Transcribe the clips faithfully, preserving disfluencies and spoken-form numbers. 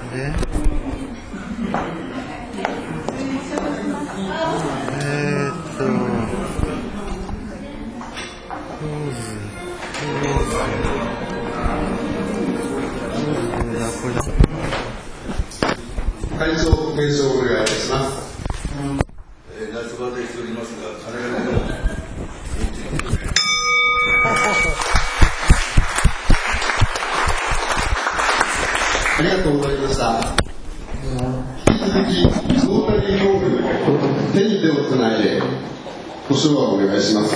でえーっとポーズポーズポーズだこれだ。 会長瞑想をお願いいたします。 えー、夏バテしておりますが、金が出てもありがとうございました。引き続き、ロータリーホール、手に手をつないで、ご唱和をお願いします。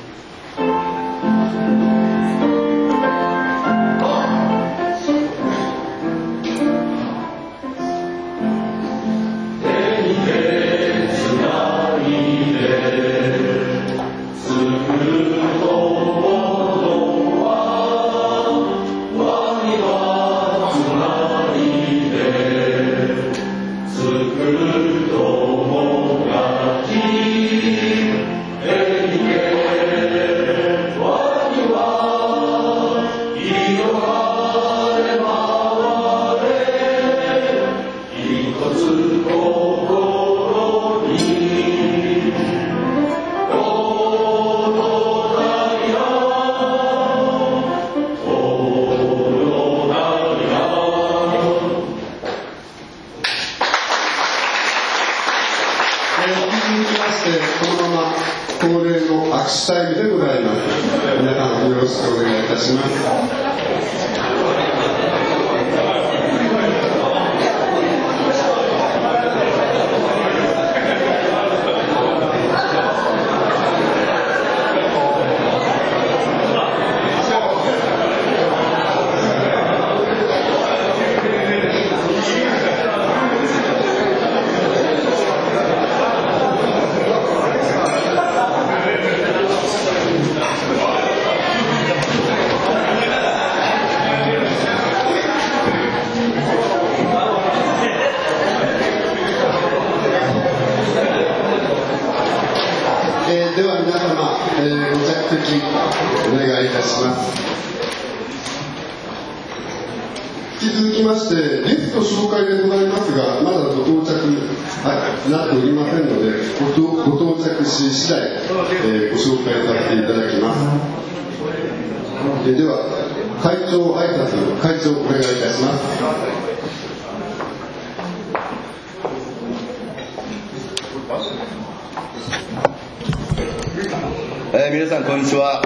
えー、皆さんこんにちは。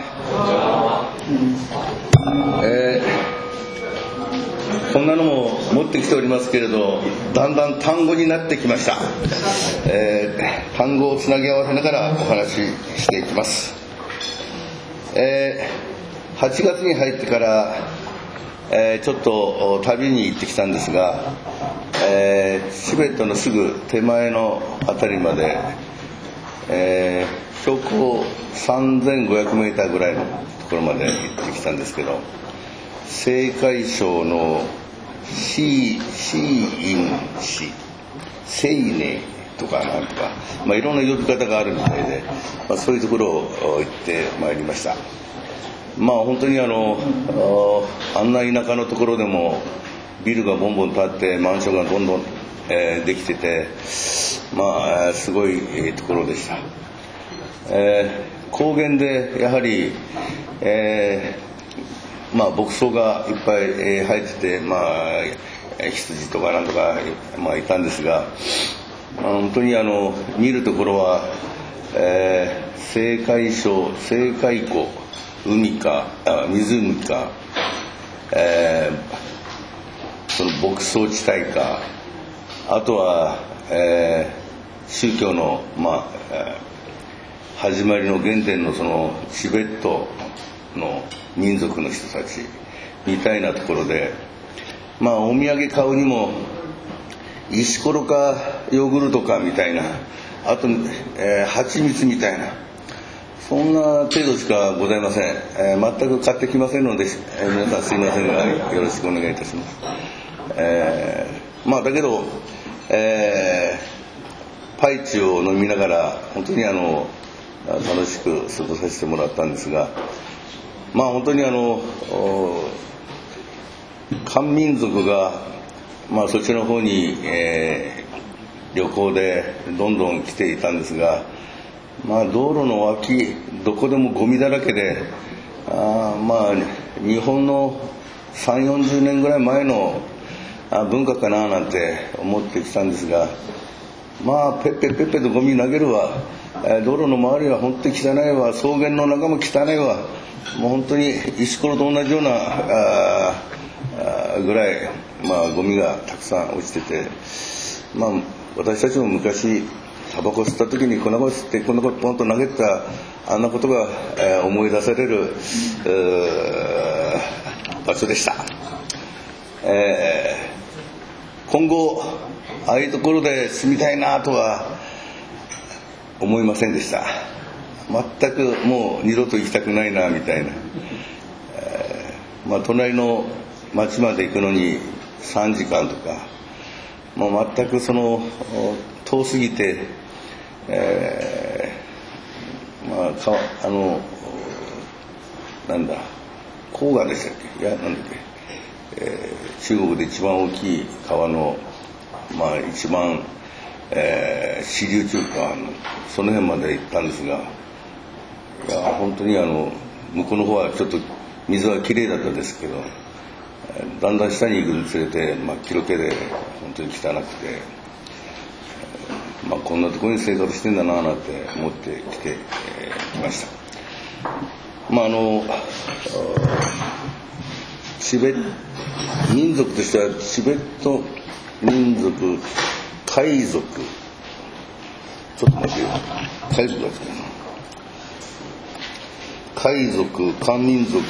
えー、こんなのも持ってきておりますけれど、だんだん単語になってきました。えー、単語をつなぎ合わせながらお話ししていきます。えー、はちがつに入ってから、えー、ちょっと旅に行ってきたんですが、えー、チベットのすぐ手前のあたりまで、えー標高さんぜんごひゃくメーターぐらいのところまで行ってきたんですけど、青海省のシーシーイン市セイネとかなんとか、まあ、いろんな呼び方があるみたいで、まあ、そういうところを行ってまいりました。まあ本当にあのあんな田舎のところでもビルがボンボン建ってマンションがどんどん、えー、できてて、まあすごいところでした。えー、高原でやはり、えーまあ、牧草がいっぱい、えー、生えてて、まあ、羊とかなんとか、まあ、いたんですが、まあ、本当にあの見るところは、えー、青海省青海湖海かあ湖か、えー、その牧草地帯か、あとは、えー、宗教のまあ始まりの原点のそのチベットの民族の人たちみたいなところで、まあお土産買うにも石ころかヨーグルトかみたいな、あと、えー、蜂蜜みたいな、そんな程度しかございません。えー、全く買ってきませんので、えー、皆さんすいませんがよろしくお願いいたします。えー、まあだけど、えー、パイチを飲みながら本当にあの楽しく過ごさせてもらったんですが、まあ本当にあの漢民族がまあ、そっちの方に、えー、旅行でどんどん来ていたんですが、まあ、道路の脇どこでもゴミだらけで、あまあ日本のさんじゅうよんじゅうねんぐらい前の文化かななんて思ってきたんですが、まあペッペッペッペとゴミ投げるわ、道路の周りは本当に汚いわ、草原の中も汚いわ、もう本当に石ころと同じようなああぐらい、まあ、ゴミがたくさん落ちてて、まあ、私たちも昔タバコ吸った時にこんなこと吸ってこんなことポンと投げたあんなことが、えー、思い出される場所でした。えー、今後ああいうところで住みたいなとは思いませんでした。全くもう二度と行きたくないなみたいな、えーまあ、隣の町まで行くのにさんじかんとか、もう全くその遠すぎて、えー、まあかあのなんだ黄河でしたっけ、いやなんだっけ、えー、中国で一番大きい川の、まあ、一番、えー、支流中かその辺まで行ったんですが、いや本当にあの向こうの方はちょっと水はきれいだったですけど、だんだん下に行くにつれて、まあ、気の気で本当に汚くて、まあ、こんなところに生活してんだななんて思ってきてきました。まああのチベ民族としてはチベット民族海族、ちょっと待ってよ、海族だったかな、海族、漢民族、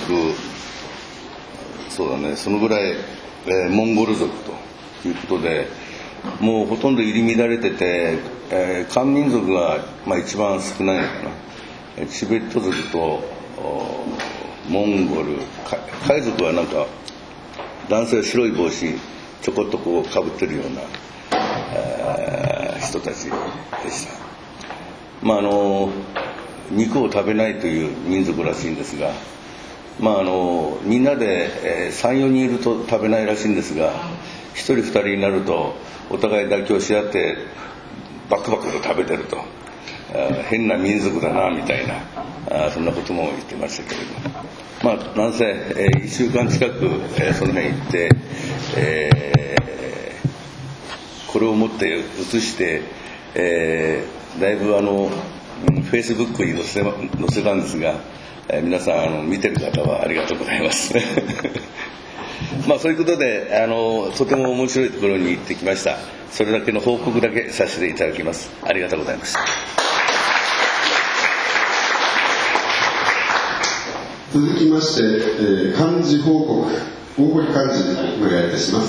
そうだね、そのぐらい、えー、モンゴル族ということで、もうほとんど入り乱れてて、えー、漢民族が、まあ、一番少ないのかな。チベット族とモンゴル、海族はなんか男性は白い帽子ちょこっとこうかぶってるような、えー、人たちでした。まああの肉を食べないという民族らしいんですが、まあ、あのみんなで、えー、さん、よにんいると食べないらしいんですが、ひとりふたりになるとお互い妥協し合ってバクバクと食べてると、変な民族だなみたいな、あそんなことも言ってましたけれど、まあ、なんせ、えー、いっしゅうかん近く、えー、その辺行って、えー、これを持って写して、えー、だいぶあのフェイスブックに載せ、載せたんですが、えー、皆さんあの見てる方はありがとうございますまあそういうことであのとても面白いところに行ってきました。それだけの報告だけさせていただきます。ありがとうございました。 続きまして、えー、幹事報告、大堀幹事お願いいたします。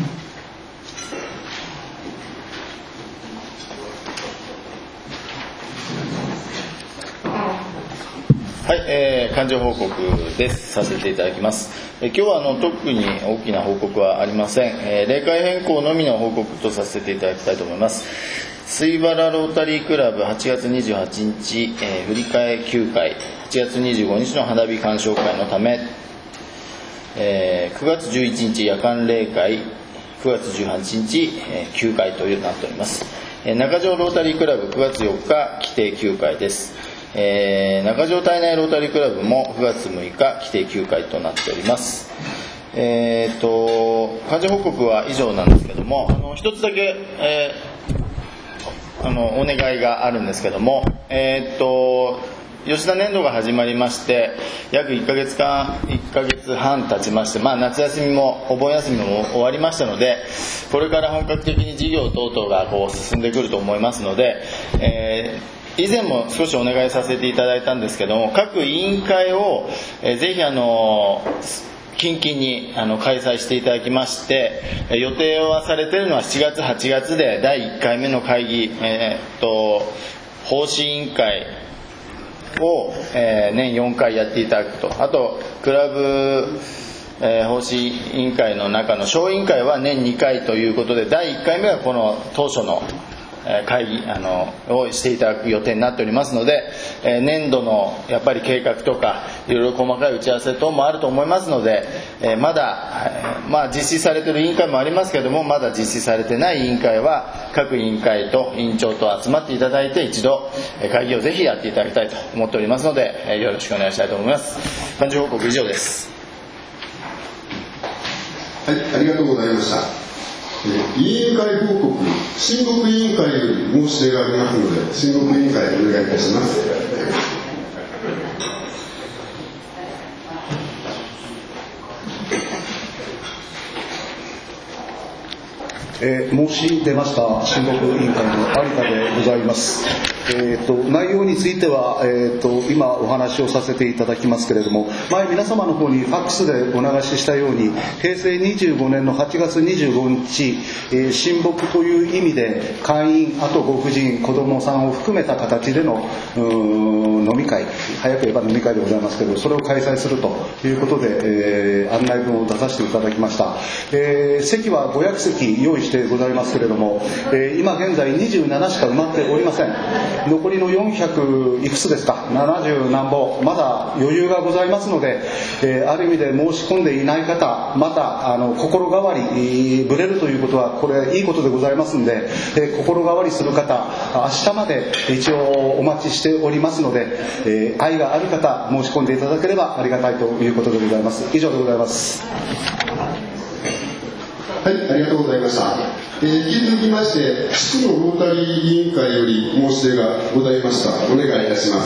はい、えー、幹事報告です。させていただきます。えー、今日はあの特に大きな報告はありません。えー、例会変更のみの報告とさせていただきたいと思います。水原ロータリークラブはちがつにじゅうはちにち、えー、振り替えきゅうかい、はちがつにじゅうごにちの花火鑑賞会のため、えー、くがつじゅういちにち夜間例会、くがつじゅうはちにち、えー、きゅうかいとなっております。えー、中条ロータリークラブくがつよっか規定きゅうかいです。えー、中条体内ロータリークラブもくがつむいか規定きゅうかいとなっております。えーと幹事報告は以上なんですけども、あの一つだけ、えー、あのお願いがあるんですけども、えーと吉田年度が始まりまして約いっかげつかんいっかげつはん経ちまして、まあ、夏休みもお盆休みも終わりましたので、これから本格的に事業等々がこう進んでくると思いますので、えー以前も少しお願いさせていただいたんですけども、各委員会を、えー、ぜひあの近々にあの開催していただきまして、予定はされているのはしちがつはちがつでだいいっかいめの会議、えー、っと奉仕委員会を、えー、年よんかいやっていただくと、あとクラブえー、奉仕委員会の中の小委員会は年にかいということで、だいいっかいめはこの当初の会議あのをしていただく予定になっておりますので、年度のやっぱり計画とかいろいろ細かい打ち合わせ等もあると思いますので、まだ、まあ、実施されている委員会もありますけれども、まだ実施されてない委員会は各委員会と委員長と集まっていただいて、一度会議をぜひやっていただきたいと思っておりますので、よろしくお願いしたいと思います。幹事報告以上です。 はい、ありがとうございました。委員会報告、親睦委員会より申し出がありますので、親睦委員会お願いいたします。 えー、申し出ました親睦委員会の有田でございます。えー、と内容については、えー、と今お話をさせていただきますけれども、前皆様の方にファックスでお流ししたように、平成にじゅうごねんのはちがつにじゅうごにち、えー、親睦という意味で会員、あとご婦人、子どもさんを含めた形での飲み会、早く言えば飲み会でございますけど、それを開催するということで、えー、案内文を出させていただきました。えー、席はごひゃくせき用意してございますけれども、えー、今現在にじゅうななしか埋まっておりません。残りのよんひゃくいくつですか、ななじゅうなんぼ、まだ余裕がございますので、えー、ある意味で申し込んでいない方、またあの心変わりぶれるということはこれいいことでございますので、えー、心変わりする方、明日まで一応お待ちしておりますので、えー、愛がある方申し込んでいただければありがたいということでございます。以上でございます。 はい、ありがとうございました。えー、引き続きまして、地区のロータリー委員会より申し出がございました。お願いいたします。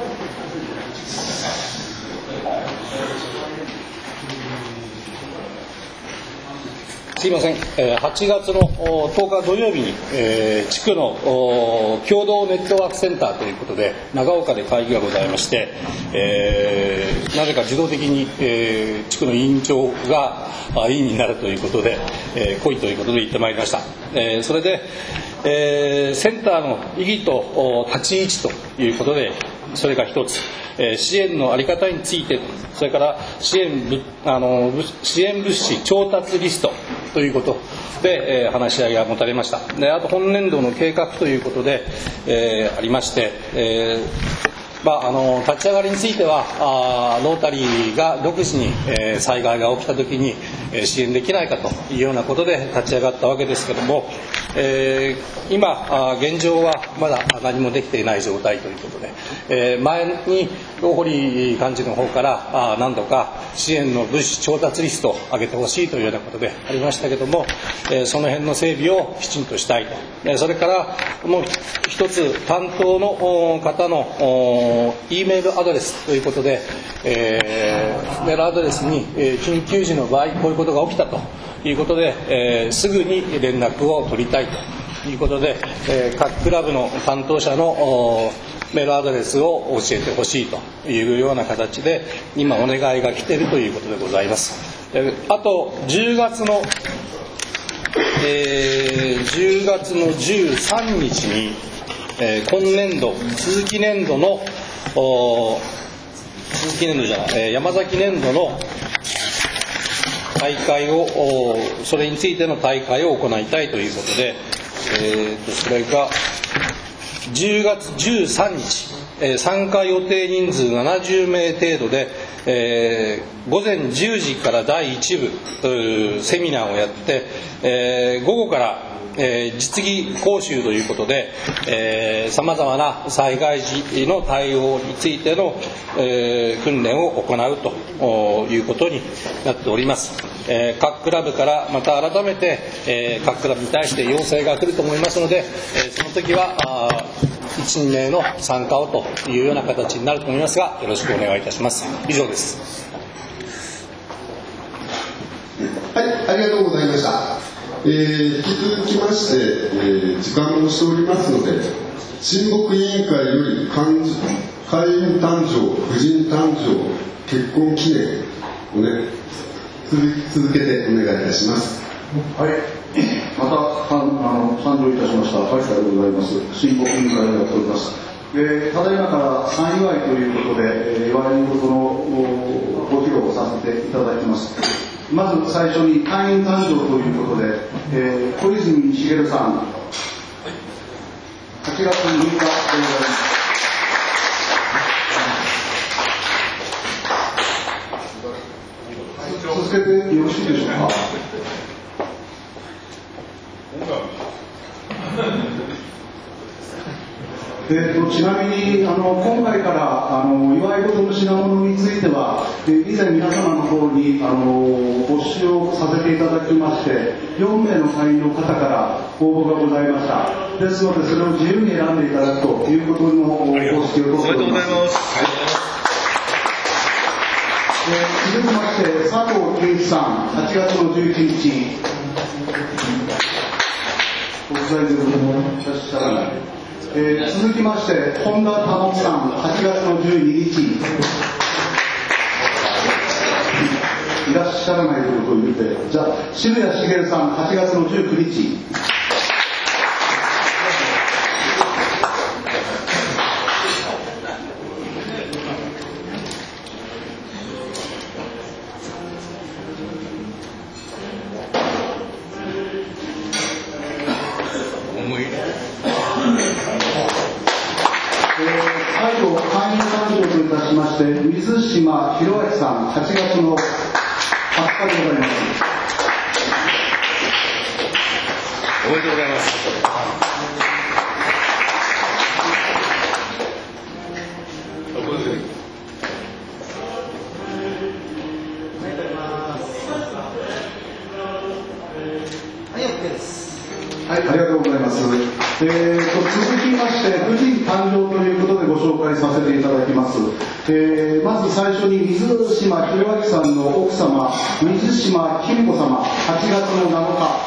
すいません、はちがつのとおか土曜日に、えー、地区の共同ネットワークセンターということで長岡で会議がございまして、えー、なぜか自動的に、えー、地区の委員長が委員になるということで、えー、来いということで行ってまいりました。えー、それで、えー、センターの意義と立ち位置ということで、それが一つ、えー、支援の在り方について、それから支援物あの支援物資調達リストということで、えー、話し合いが持たれました。で、あと本年度の計画ということで、えー、ありまして、えーまあ、あの立ち上がりについてはあロータリーが独自に、えー、災害が起きたときに、えー、支援できないかというようなことで立ち上がったわけですけれども、えー、今あ現状はまだ何もできていない状態ということで、えー、前に大堀幹事の方からあ何度か支援の物資調達リストを上げてほしいというようなことでありましたけれども、えー、その辺の整備をきちんとしたいと、えー、それからもう一つ担当の方のE メールアドレスということで、えー、メールアドレスに、えー、緊急時の場合こういうことが起きたということで、えー、すぐに連絡を取りたいということで、えー、各クラブの担当者のメールアドレスを教えてほしいというような形で今お願いが来ているということでございます。えー、あとじゅうがつの、えー、じゅうがつのじゅうさんにちに、えー、今年度続き年度の続き年度じゃない、えー、山崎年度の大会をそれについての大会を行いたいということで、えー、とそれがじゅうがつじゅうさんにち、えー、参加予定人数ななじゅうめい程度で、えー、午前じゅうじからだいいち部セミナーをやって、えー、午後からえー、実技講習ということでさまざまな災害時の対応についての、えー、訓練を行うということになっております。えー、各クラブからまた改めて、えー、各クラブに対して要請が来ると思いますので、えー、その時はいちにめいの参加をというような形になると思いますが、よろしくお願いいたします。以上です。 はい、ありがとうございました。えー、引き続きまして、えー、時間もしておりますので、親睦委員会より会員誕生、婦人誕生、結婚記念をね、続けてお願いいたします。 はい、またあの参上いたしました有田でございます。親睦委員会をやっております。でただいまから三祝いということで、祝いのことのご披露をさせていただきます。まず最初に会員誕生ということで、えー、小泉茂さん、 ちがつむいかでございます。続けてよろしいでしょうか。えー、とちなみにあの今回からあの祝い事の品物については、えー、以前皆様の方にあの募集をさせていただきましてよんめいの会員の方から応募がございました。ですのでそれを自由に選んでいただくということの方式をとっております。えー、続きまして佐藤圭一さん、はちがつのじゅういちにち国際部分もいらっしゃらない。えー、続きまして本田保さん、はちがつのじゅうににちいらっしゃらないということを言って、じゃあ渋谷茂さん、はちがつのじゅうくにち水島博明さん、はちがつのはつかでございます。 おめでとうございます。 はい、OK です。 はい、ありがとうございます。えー、と続きまして婦人誕生ということでご紹介させていただきます。えー、まず最初に水島博明さんの奥様、水島きみ子様、はちがつのなのか。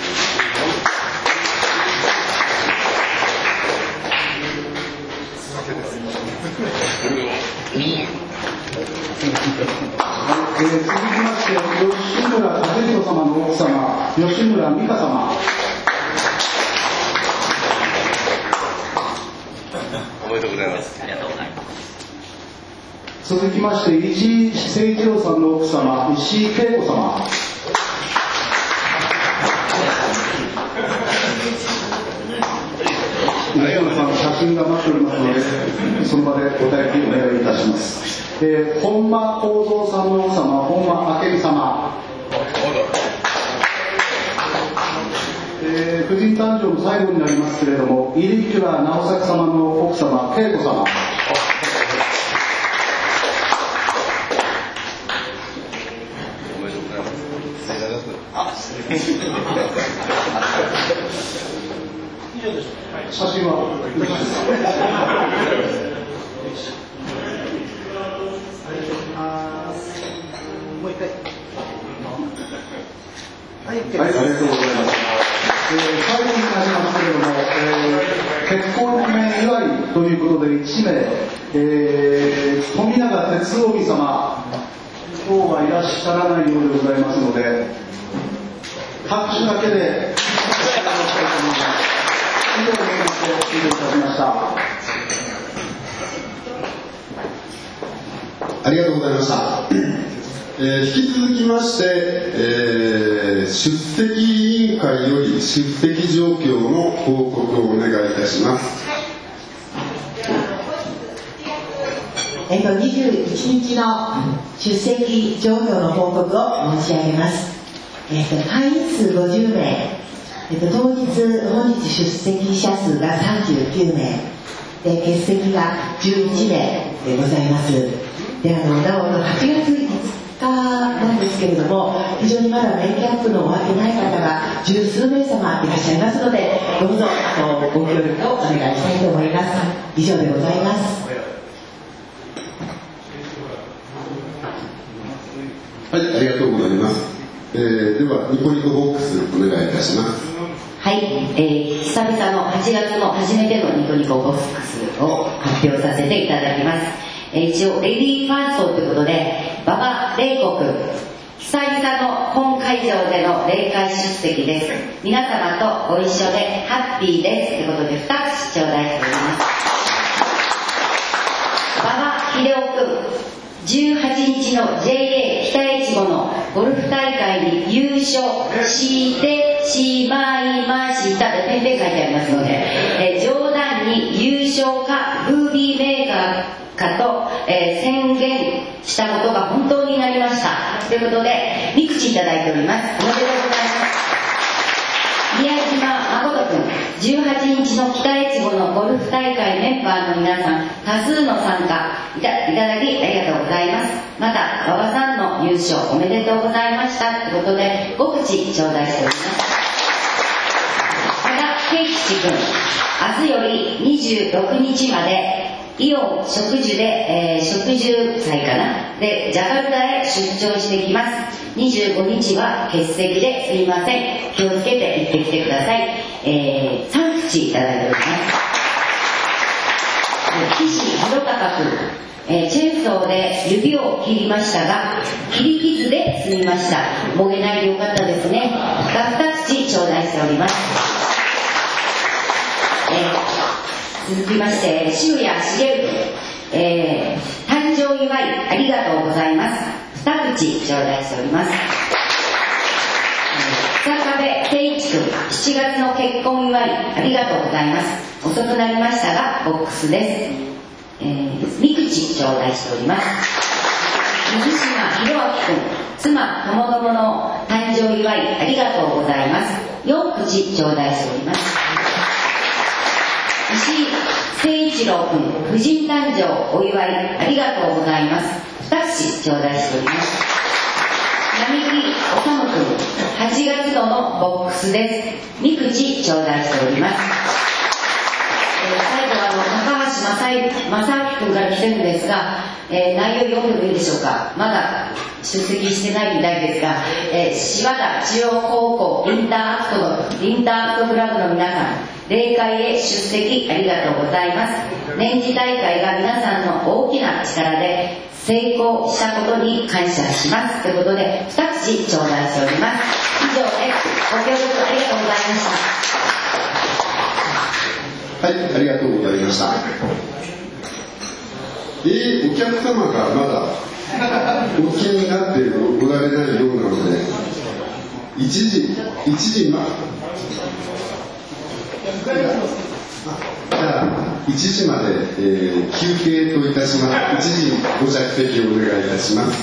えー、続きまして吉村和弘様の奥様、吉村美香様。 おめでとうございます。 続きまして石井誠一郎さんの奥様、石井恵子様。石井さんの写真が待っておりますので、その場でお待ちお願いいたします。えー、本間幸三さんの奥様、本間明美様。えー、婦人誕生の最後になりますけれども、入倉直作様の奥様、恵子様。写真はもう一回。はい、 はい、ありがとうございます。えー、最後になりますけれども、えー、結婚記念祝いということでいちめい、えー、富永哲臣様、今日はいらっしゃらないようでございますので、拍手だけで以上で失礼いたしました。 ありがとうございました。えー、引き続きまして、えー、出席委員会より出席状況の報告をお願いいたします。 えっと、にじゅういちにちの出席状況の報告を申し上げます。えっと、会員数ごじゅうめい、えっと、当日本日出席者数がさんじゅうきゅうめいで、欠席がじゅういちめいでございます。で、あのなおはちがついつかなんですけれども、非常にまだメイキャップの終わってない方が十数名様いらっしゃいますので、どうぞあのご協力をお願いしたいと思います。以上でございます。 はい、ありがとうございます。えー、ではニコニコボックスお願いいたします。 はい、えー、久々のはちがつの初めてのニコニコボックスを発表させていただきます。えー、一応レディーファーストということで、馬場玲子君、久々の本会場での例会出席です。皆様とご一緒でハッピーですということでふたくち頂戴しております。馬場秀夫君、じゅうはちにちの ジェイエー 北越後のゴルフ大会に優勝してしまいましたで点々書いてありますので、えー、冗談に優勝かムービーメーカーかと、えー、宣言したことが本当になりましたということで三口いただいております。おめでとうございます。宮島誠君、じゅうはちにちの北越後のゴルフ大会メンバーの皆さん多数の参加い た, いただきありがとうございます。また馬場さんの優勝おめでとうございましたということでご口頂戴しております。加賀圭吉君、明日よりにじゅうろくにちまでイオン植樹で、えー、植樹祭かなでジャカルタへ出張してきます。にじゅうごにちは欠席ですみません、気をつけて行ってきてください。えー、さん口いただいております。岸弘隆君、えー、チェーンソーで指を切りましたが切り傷で済みました。もげないでよかったですね。がふた口頂戴しております。えー、続きまして渋谷茂君、えー、誕生祝いありがとうございます。二口頂戴しております。北壁誠一君、しちがつの結婚祝いありがとうございます。遅くなりましたがボックスです。えー、三口頂戴しております。水島博明君、妻ともどもの誕生祝いありがとうございます。四口頂戴しております。石井誠一郎君、婦人誕生お祝いありがとうございます。二口頂戴しております。並木修君、はちがつ度のボックスです。二口頂戴しております。えー、最後はあの高橋正明君から来てるんですが、えー、内容読んでもいいでしょうか。まだ出席してないみたいですが、えー、柴田中央高校インターアクトのインターアクトクラブの皆さん、例会へ出席ありがとうございます。年次大会が皆さんの大きな力で成功したことに感謝しますということで二口頂戴しております。以上です。ご協力ありがとうございました。 はい、ありがとうございました。えー、お客様がまだお気になっておられないようなのでいちじいちじまじゃあいちじまで、えー、休憩といたします。いちじご着席をお願いいたします。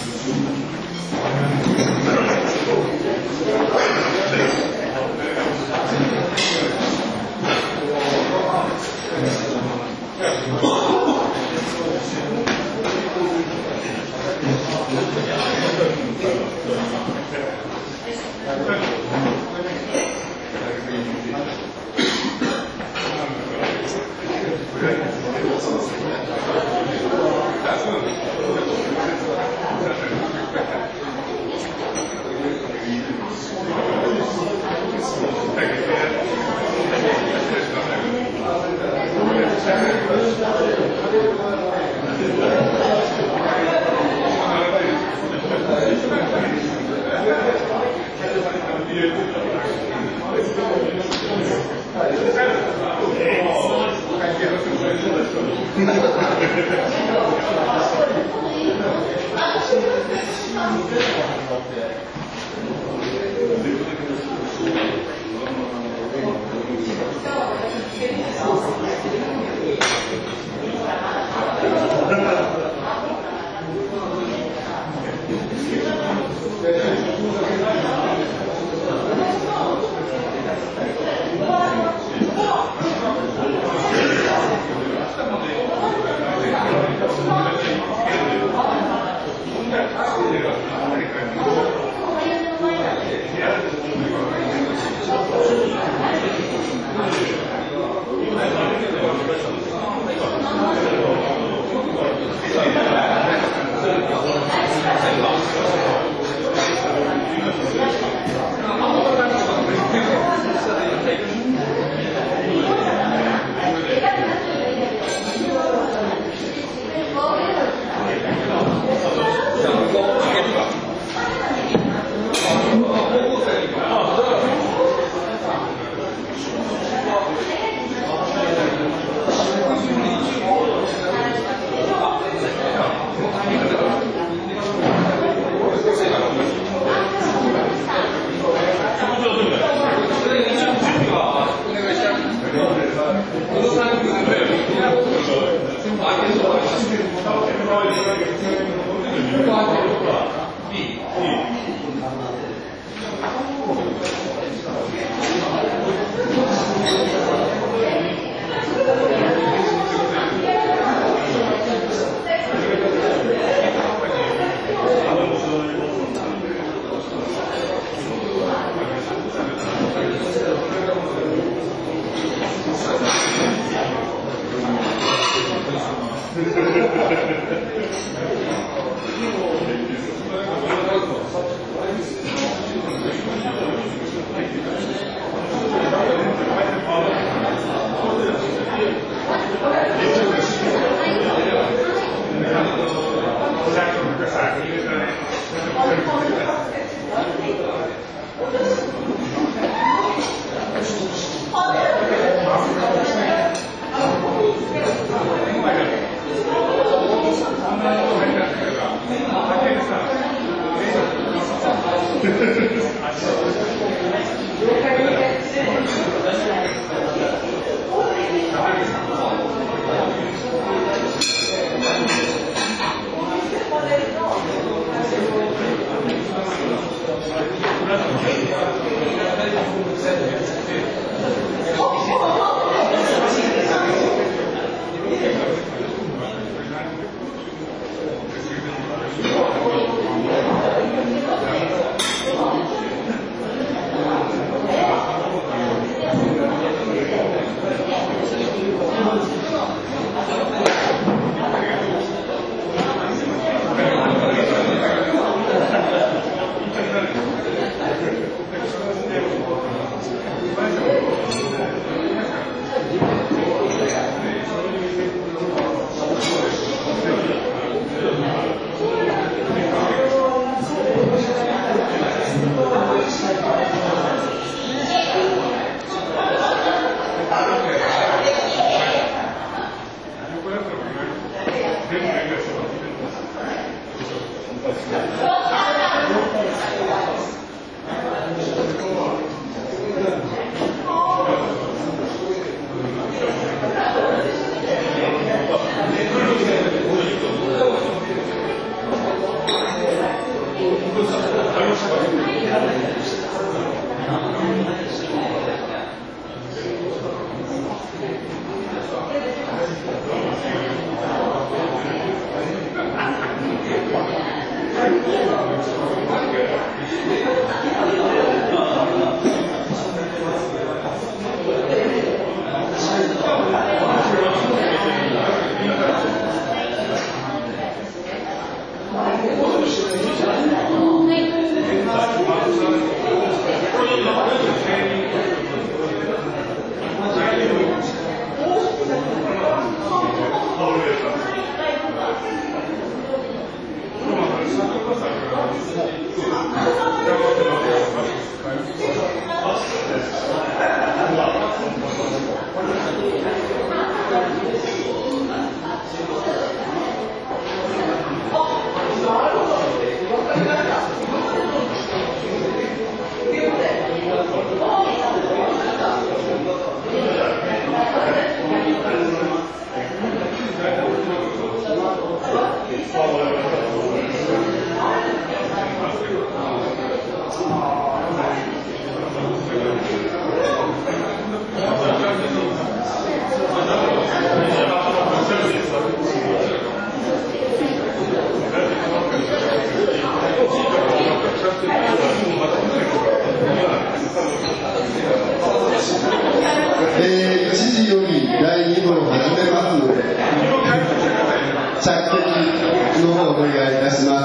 えー、いちじよりだいに部を始めますので、着席の方お願いいたします。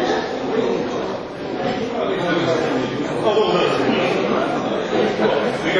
あ、どうも。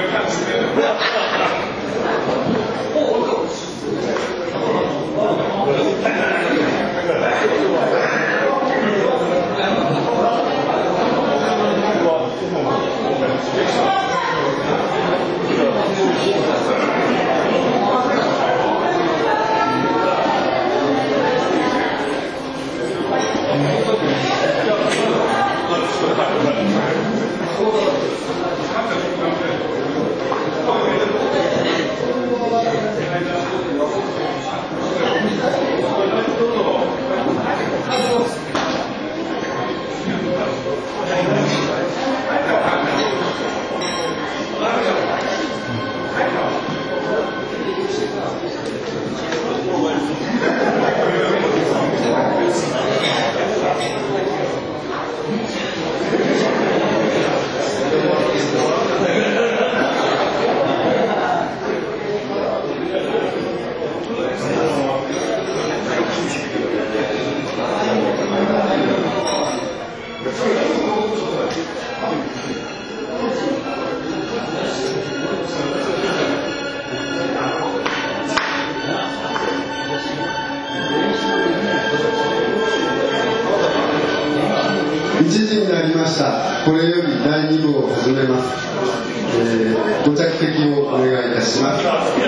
いちじになりました。これよりだいに部を始めます。えー、ご着席をお願いいたします。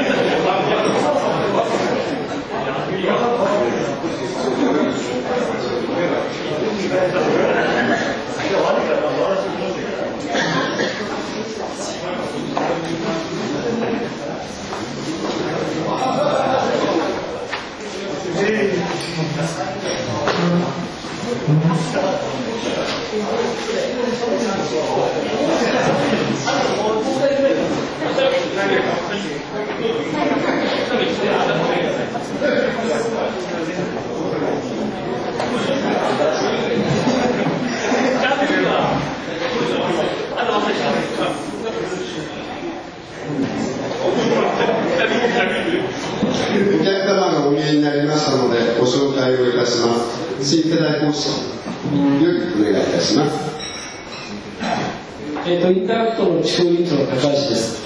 お客様がお見えになりましたのでご紹介をいたします。新世代講師よりお願いいたします。 えー、とインタラクトの地区委員長の高橋です。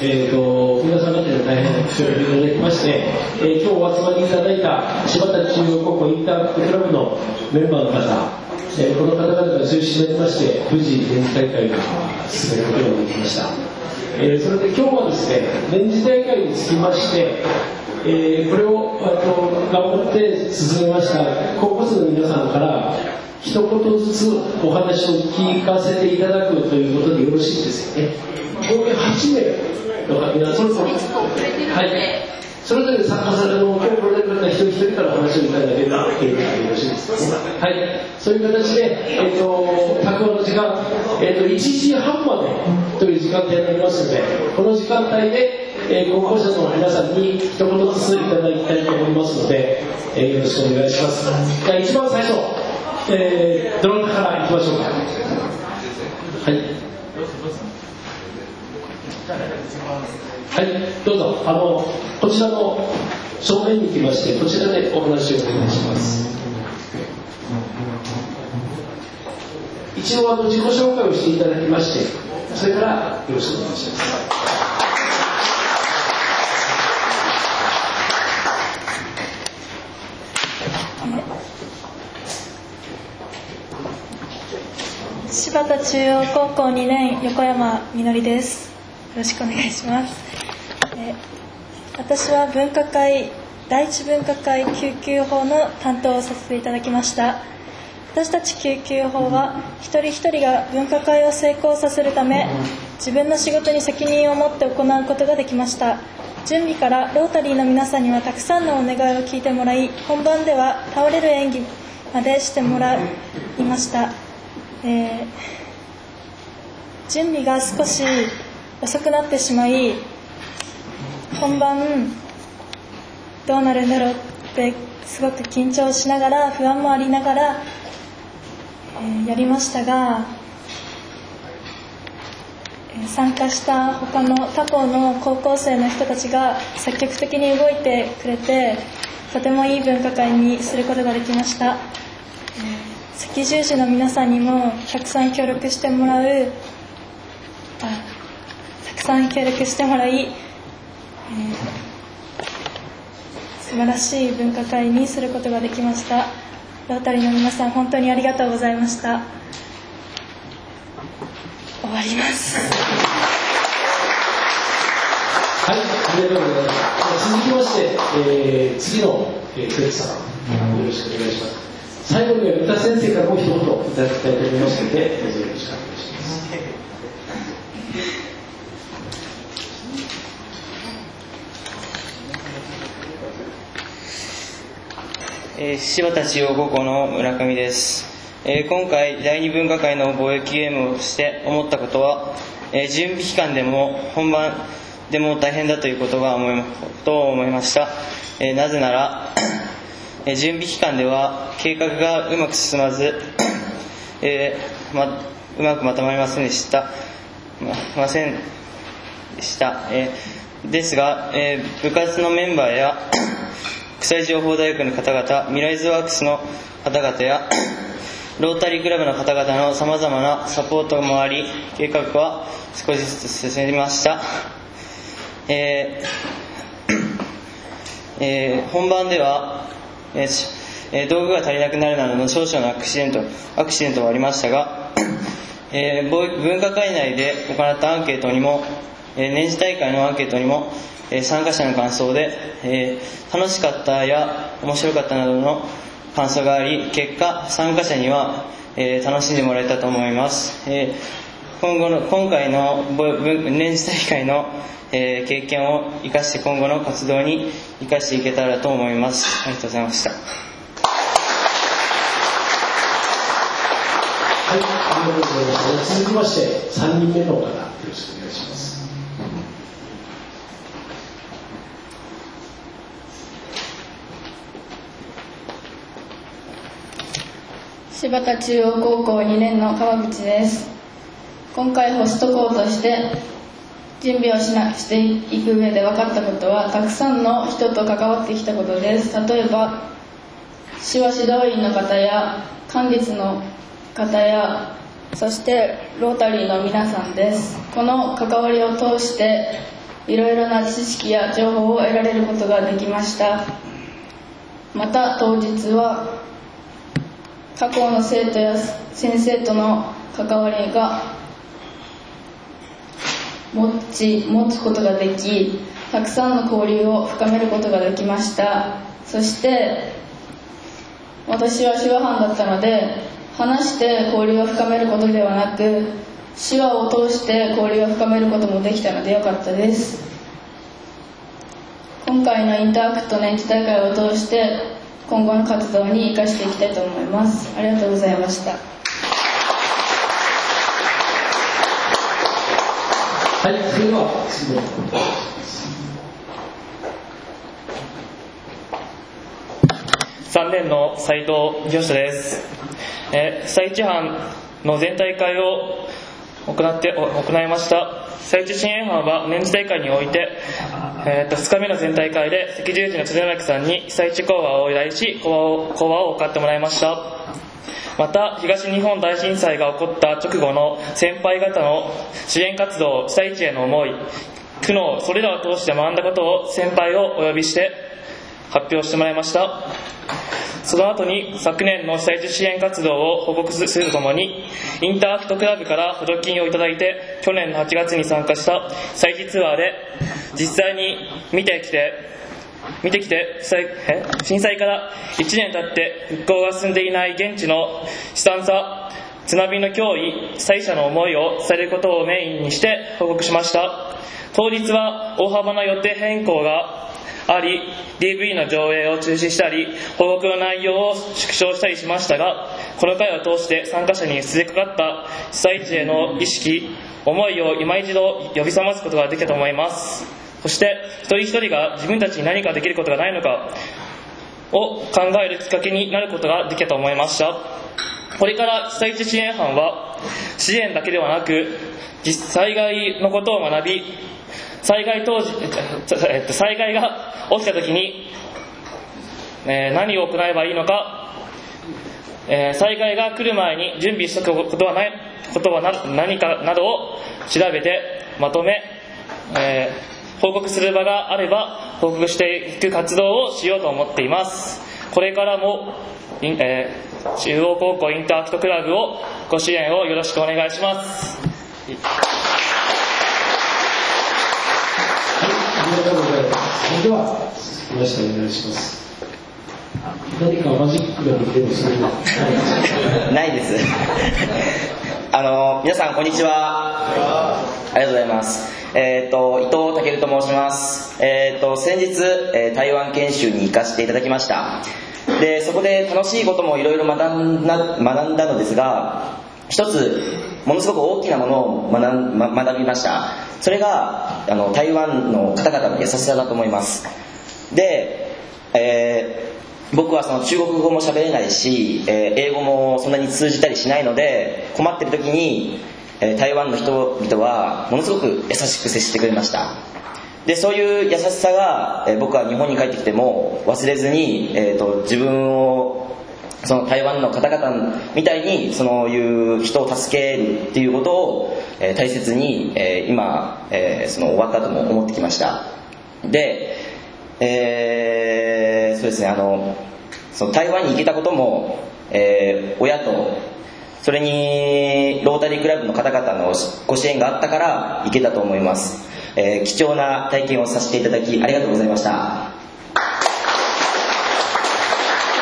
えー、と皆様方に大変ご協力いただきまして、えー、今日お集まりいただいた柴田中央高校インタラクトクラブのメンバーの方、えー、この方々が中心になりまして無事年次大会が進めることができました。えー、それで今日はですね、年次大会につきまして、えー、これをあと頑張って進めました高校生の皆さんから一言ずつお話を聞かせていただくということでよろしいですよね。合計はちめいの方、それぞれ、はい、それぞれ参加されるのを今日来られる方一人一人からお話をいただけるということでよろしいですかね。はい、そういう形で、えー、と拓話の時間、えー、といちじはんまでという時間帯になりますので、この時間帯で、えー、高校生の皆さんに一言ずついただきたいと思いますので、えー、よろしくお願いします。じゃあ一番最初、えー、どなたからいきましょうか。はい。はい、どうぞ。あのこちらの正面に来まして、こちらでお話をお願いします。一応あの自己紹介をしていただきまして、それからよろしくお願いします。 柴田中央高校にねん横山みのりです。よろしくお願いします。え私は文化会第一文化会救急法の担当をさせていただきました。私たち救急法は一人一人が文化会を成功させるため自分の仕事に責任を持って行うことができました。準備からロータリーの皆さんにはたくさんのお願いを聞いてもらい、本番では倒れる演技までしてもらいました。えー、準備が少し遅くなってしまい、本番どうなるんだろうってすごく緊張しながら不安もありながら、えー、やりましたが、えー、参加した他の他校の高校生の人たちが積極的に動いてくれて、とてもいい文化会にすることができました。えー赤十字の皆さんにもたくさん協力してもらうあたくさん協力してもらい、えー、素晴らしい文化会にすることができました。ロータリーの皆さん本当にありがとうございました。終わります。 はい、ありがとうございます。続きまして、えー、次の生徒さんよろしくお願いします。最後には歌先生からも一言いただきたいと思いますので、どうぞよろしくお願いします。 えー、柴田中央高校の村上です。えー、今回第二文化会の貿易ゲームをして思ったことは、えー、準備期間でも本番でも大変だということが思いと思いました。えー、なぜなら準備期間では計画がうまく進まず、えーま、うまくまとまりませんでした、ま、ませんでした、えー、ですが、えー、部活のメンバーや国際情報大学の方々、ミライズワークスの方々やロータリークラブの方々のさまざまなサポートもあり、計画は少しずつ進みました。えーえー、本番ではえーえー道具が足りなくなるなどの少々のアクシデントアクシデントはありましたが、えー分科会内で行ったアンケートにも、えー年次大会のアンケートにも、えー参加者の感想で、えー楽しかったや面白かったなどの感想があり、結果参加者には、えー楽しんでもらえたと思います。えー今後の今回の年次大会の、えー経験を生かして今後の活動に生かしていけたらと思います。ありがとうございました。 はい、ありがとうございました。続きましてさんにんめの方、よろしくお願いします。 柴田中央高校にねんの川口です。今回ホスト校として準備をしなしていく上で分かったことは、たくさんの人と関わってきたことです。例えば手話指導員の方や管理の方や、そしてロータリーの皆さんです。この関わりを通していろいろな知識や情報を得られることができました。また当日は他校の生徒や先生との関わりが持ち持つことができ、たくさんの交流を深めることができました。そして私は手話班だったので、話して交流を深めることではなく、手話を通して交流を深めることもできたのでよかったです。今回のインターアクト年次大会を通して今後の活動に生かしていきたいと思います。ありがとうございました。 はい、それでは次の方。 さんねんの斉藤清です。えー、被災地班の全大会を行って行いました。被災地支援班は年次大会において、えー、とふつかめの全大会で赤十字の鶴巻さんに被災地講話を依頼し、講話を講話を行ってもらいました。また東日本大震災が起こった直後の先輩方の支援活動、被災地への思い、苦悩、それらを通して学んだことを先輩をお呼びして発表してもらいました。その後に昨年の被災地支援活動を報告するとともに、インターアクトクラブから補助金をいただいて、去年のはちがつに参加した被災地ツアーで実際に見てきて見てきて震災からいちねん経って復興が進んでいない現地の悲惨さ、津波の脅威、被災者の思いを伝えることをメインにして報告しました。当日は大幅な予定変更があり、 ディーブイ の上映を中止したり報告の内容を縮小したりしましたが、この会を通して参加者にすれかかった被災地への意識、思いを今一度呼び覚ますことができたと思います。そして一人一人が自分たちに何かできることがないのかを考えるきっかけになることができたと思いました。これから被災地支援班は支援だけではなく、実災害のことを学び、災害当時、えっと、災害が起きたときに、えー、何を行えばいいのか、えー、災害が来る前に準備しておくことはないことは何かなどを調べてまとめ、えー、報告する場があれば報告していく活動をしようと思っています。これからも、えー、中央高校インターアクトクラブをご支援をよろしくお願いします。 ありがとうございます。それでは続きましてお願いします。何かマジックができればそれはないですあの皆さんこんにちは。ありがとうございます。えっ、ー、と伊藤健と申します。えっ、ー、と先日、えー、台湾研修に行かせていただきました。でそこで楽しいこともいろいろ学んだ学んだのですが、一つものすごく大きなものを学ん、ま、学びました。それがあの台湾の方々の優しさだと思います。で、えー僕はその中国語も喋れないし、えー、英語もそんなに通じたりしないので、困ってる時に、えー、台湾の人々はものすごく優しく接してくれました。でそういう優しさが、えー、僕は日本に帰ってきても忘れずに、えーと、自分をその台湾の方々みたいにそういう人を助けるっていうことを、えー、大切に、えー、今、えー、その終わったとも思ってきました。でえー、そうですね、あのその台湾に行けたことも、えー、親とそれにロータリークラブの方々のご支援があったから行けたと思います。えー、貴重な体験をさせていただきありがとうございました。 はい、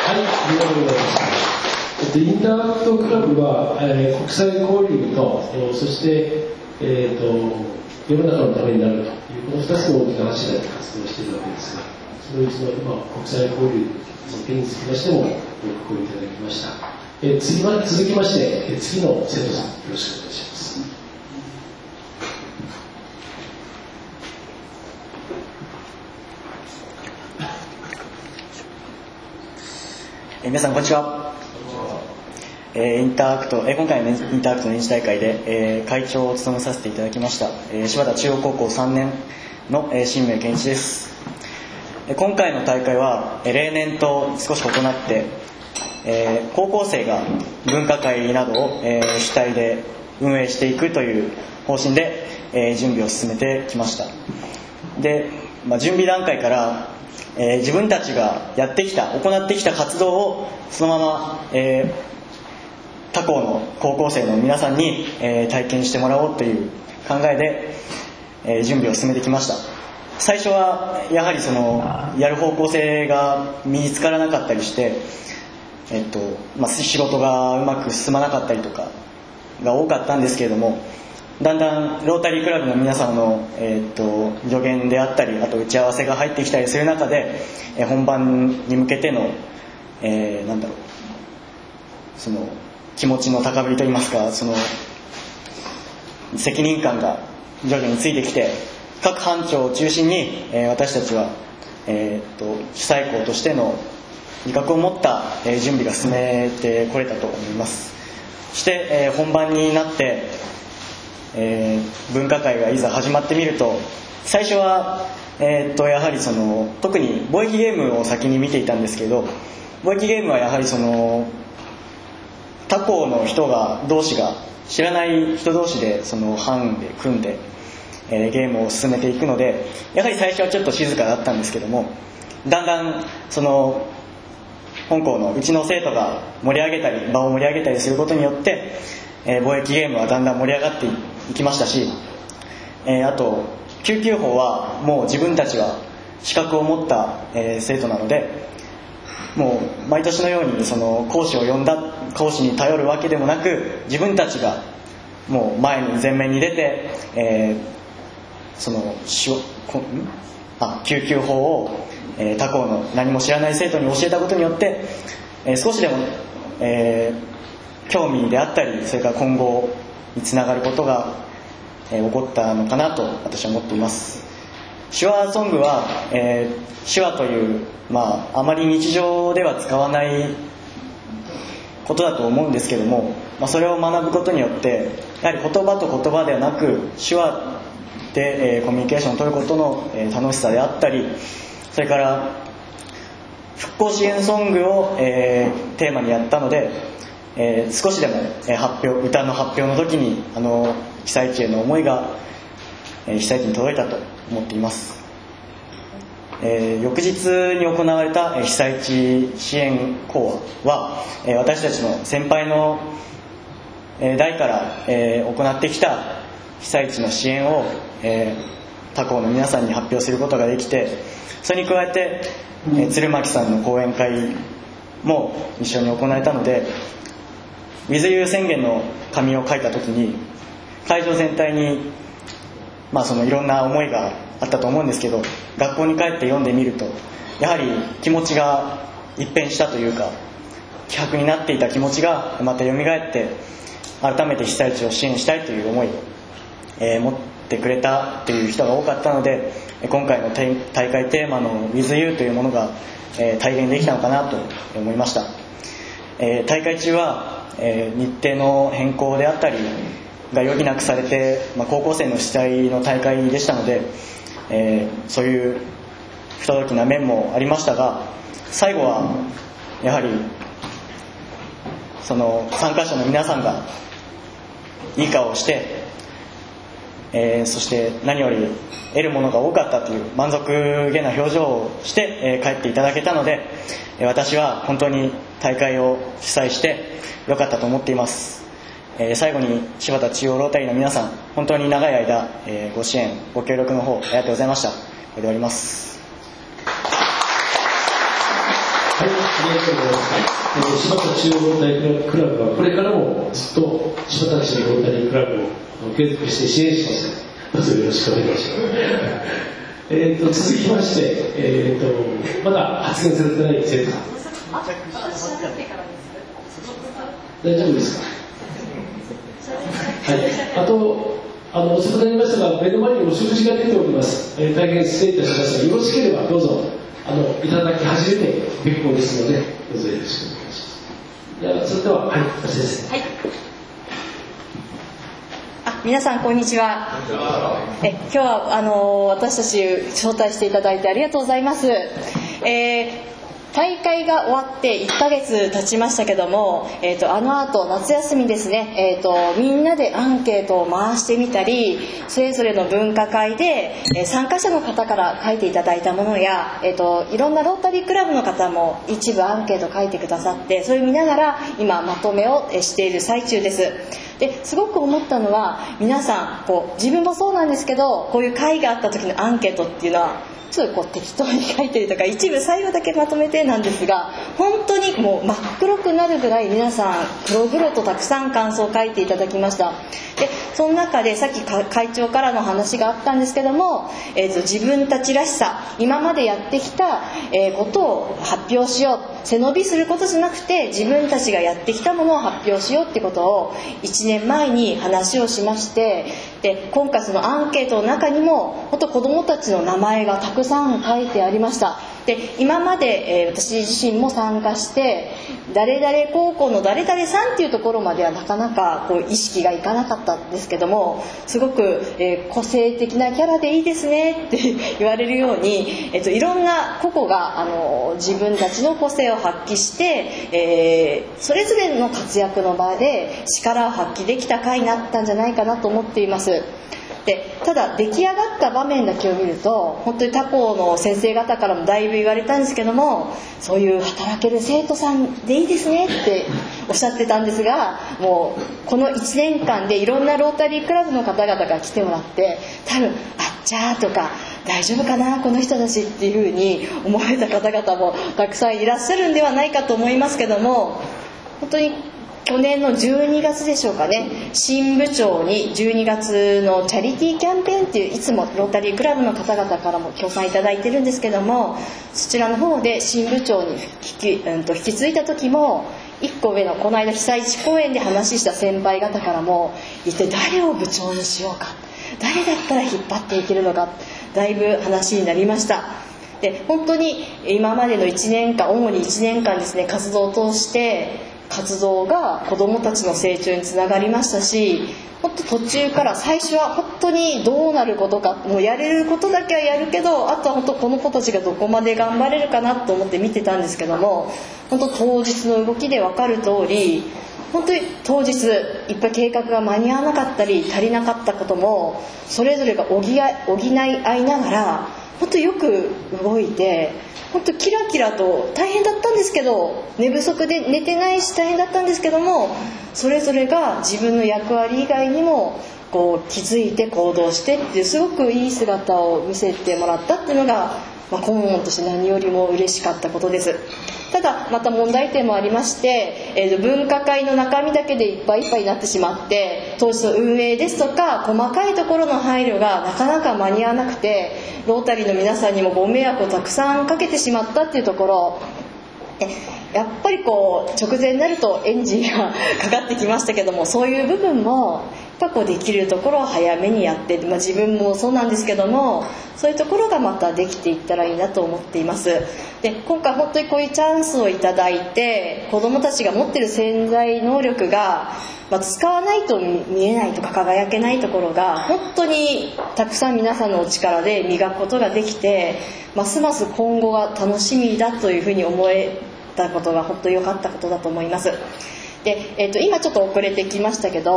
ありがとうございました。えっと、インターアクトクラブは、えー、国際交流と、えー、そして、えー、と世の中のためになるというこのふたつの大きな柱で活動しているわけですが、そのうちの今国際交流の件につきましてもご報告いただきました。えー、次は続きまして、えー、次の生徒さんよろしくお願いします。 えー、皆さんこんにちは。えー、インターアクト、えー、今回のインターアクトの年次大会で、えー、会長を務めさせていただきました、えー、柴田中央高校さんねんの、えー、新明健一です。えー、今回の大会は、えー、例年と少し異なって、えー、高校生が文化会などを、えー、主体で運営していくという方針で、えー、準備を進めてきました。で、まあ、準備段階から、えー、自分たちがやってきた行ってきた活動をそのまま、えー他校の高校生の皆さんに、えー、体験してもらおうという考えで、えー、準備を進めてきました。最初はやはりそのやる方向性が見つからなかったりして、えっとまあ、仕事がうまく進まなかったりとかが多かったんですけれども、だんだんロータリークラブの皆さんの、えー、っと助言であったり、あと打ち合わせが入ってきたりする中で、えー、本番に向けての、えー、なんだろうその気持ちの高ぶりといいますか、その責任感が徐々についてきて、各班長を中心に、えー、私たちは、えー、っと主催校としての自覚を持った、えー、準備が進めてこれたと思います。そして、えー、本番になって、えー、文化会がいざ始まってみると、最初は、えー、っとやはりその特に貿易ゲームを先に見ていたんですけど、貿易ゲームはやはりその他校の人が同士が知らない人同士でその班で組んで、えー、ゲームを進めていくので、やはり最初はちょっと静かだったんですけども、だんだんその本校のうちの生徒が盛り上げたり場を盛り上げたりすることによって、えー、貿易ゲームはだんだん盛り上がっていきましたし、えー、あと救急法はもう自分たちは資格を持った、えー、生徒なので、もう毎年のようにその講師を呼んだ講師に頼るわけでもなく、自分たちがもう前に前面に出て、えー、そのしこんあ救急法を、えー、他校の何も知らない生徒に教えたことによって、えー、少しでも、えー、興味であったり、それから今後につながることが、えー、起こったのかなと私は思っています。手話ソングは、えー、手話という、まあ、あまり日常では使わないことだと思うんですけども、まあ、それを学ぶことによってやはり言葉と言葉ではなく手話で、えー、コミュニケーションを取ることの、えー、楽しさであったり、それから復興支援ソングを、えー、テーマにやったので、えー、少しでも、えー、発表歌の発表の時にあの被災地への思いが、えー、被災地に届いたと思っています。えー、翌日に行われた、えー、被災地支援講話は、えー、私たちの先輩の、えー、代から、えー、行ってきた被災地の支援を、えー、他校の皆さんに発表することができて、それに加えて、えー、鶴巻さんの講演会も一緒に行えたので、ウィズユー宣言の紙を書いた時に会場全体に、まあ、そのいろんな思いがあったと思うんですけど、学校に帰って読んでみるとやはり気持ちが一変したというか、希薄になっていた気持ちがまた蘇って改めて被災地を支援したいという思いを、えー、持ってくれたという人が多かったので、今回の大会テーマの ウィズユー というものが、えー、体現できたのかなと思いました。えー、大会中は、えー、日程の変更であったりが余儀なくされて、まあ、高校生の主催の大会でしたので、えー、そういう不届きな面もありましたが、最後はやはりその参加者の皆さんがいい顔をしてえー、そして何より得るものが多かったという満足げな表情をして、えー、帰っていただけたので、えー、私は本当に大会を主催してよかったと思っています。えー、最後に柴田中央ロータリーの皆さん、本当に長い間、えー、ご支援ご協力の方ありがとうございました。これで終わります。 はい、ありがとうございます。えー、柴田中央ロータリークラブはこれからもずっと柴田中央ロータリークラブを継続して支援しますので、どうぞよろしくお願いします。えと続きまして、えー、とまだ発言されてない生徒さん、大丈夫ですか？はい、あとあの遅くなりましたが、目の前にお食事が出ております。えー、大変失礼いたしました。よろしければどうぞあのいただき始めて結構ですので、どうぞよろしくお願いします。ではそれでは、はい、先生。はい。 あ、皆さんこんにちは。え今日はあの私たち招待していただいてありがとうございます。えー大会が終わっていっかげつ経ちましたけども、えー、とあの後夏休みですね、えー、とみんなでアンケートを回してみたり、それぞれの分科会で、えー、参加者の方から書いていただいたものや、えー、といろんなロータリークラブの方も一部アンケート書いてくださって、それを見ながら今まとめをしている最中です。ですごく思ったのは、皆さんこう自分もそうなんですけど、こういう会があった時のアンケートっていうのはちょっとこう適当に書いてるとか、一部最後だけまとめてなんですが、本当にもう真っ黒くなるぐらい皆さん黒々とたくさん感想を書いていただきました。でその中でさっき会長からの話があったんですけども、えー、と自分たちらしさ、今までやってきた、えー、ことを発表しよう、背伸びすることじゃなくて自分たちがやってきたものを発表しようってことをいちねんまえに話をしまして、で今回そのアンケートの中にも本当子どもたちの名前がたくさん書いてありました。で今まで、えー、私自身も参加して、誰々高校の誰々さんっていうところまではなかなかこう意識がいかなかったんですけども、すごく、えー、個性的なキャラでいいですねって言われるように、えー、といろんな個々があの自分たちの個性を発揮して、えー、それぞれの活躍の場で力を発揮できた回になったんじゃないかなと思っています。でただ出来上がった場面だけを見ると、本当に他校の先生方からもだいぶ言われたんですけども、そういう働ける生徒さんでいいですねっておっしゃってたんですが、もうこのいちねんかんでいろんなロータリークラブの方々が来てもらって、多分あじゃあとか大丈夫かなこの人たちっていうふうに思われた方々もたくさんいらっしゃるんではないかと思いますけども、本当に去年のじゅうにがつでしょうかね、新部長にじゅうにがつのチャリティーキャンペーンっていう、いつもロータリークラブの方々からも協賛いただいてるんですけども、そちらの方で新部長に引き、うん、と引き継いだ時も、いっこ上のこの間被災地公演で話した先輩方からも、一体誰を部長にしようか、誰だったら引っ張っていけるのか、だいぶ話になりました。で本当に今までのいちねんかん、主にいちねんかんですね、活動を通して活動が子どもたちの成長につながりましたし、本当途中から最初は本当にどうなることか、もうやれることだけはやるけど、あとは本当この子たちがどこまで頑張れるかなと思って見てたんですけども、本当当日の動きで分かる通り、本当に当日いっぱい計画が間に合わなかったり足りなかったこともそれぞれが補い補い合いながら本当よく動いて、本当キラキラと大変だったんですけど、寝不足で寝てないし大変だったんですけども、それぞれが自分の役割以外にもこう気づいて行動してっていう、すごくいい姿を見せてもらったっていうのが、まあ、顧問として何よりも嬉しかったことです。ただまた問題点もありまして、えー、分科会の中身だけでいっぱいいっぱいになってしまって、当時の運営ですとか細かいところの配慮がなかなか間に合わなくて、ロータリーの皆さんにもご迷惑をたくさんかけてしまったっていうところ、やっぱりこう直前になるとエンジンがかかってきましたけども、そういう部分もやっぱこうできるところを早めにやって、まあ、自分もそうなんですけども、そういうところがまたできていったらいいなと思っています。で今回本当にこういうチャンスをいただいて、子どもたちが持っている潜在能力が、まあ、使わないと見えないとか輝けないところが本当にたくさん皆さんのお力で磨くことができて、ますます今後が楽しみだというふうに思えたことが本当に良かったことだと思います。で、えー、と今ちょっと遅れてきましたけど、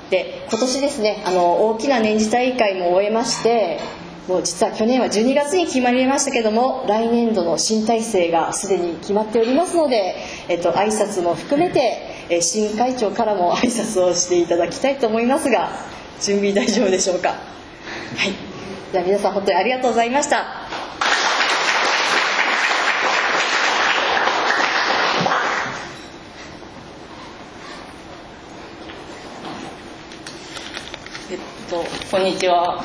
で今年ですね、あの大きな年次大会も終えまして、もう実は去年はじゅうにがつに決まりましたけども、来年度の新体制がすでに決まっておりますので、えっと、挨拶も含めて、え新会長からも挨拶をしていただきたいと思いますが、準備大丈夫でしょうか。はい、じゃあ皆さん本当にありがとうございました。 えっと、こんにちは。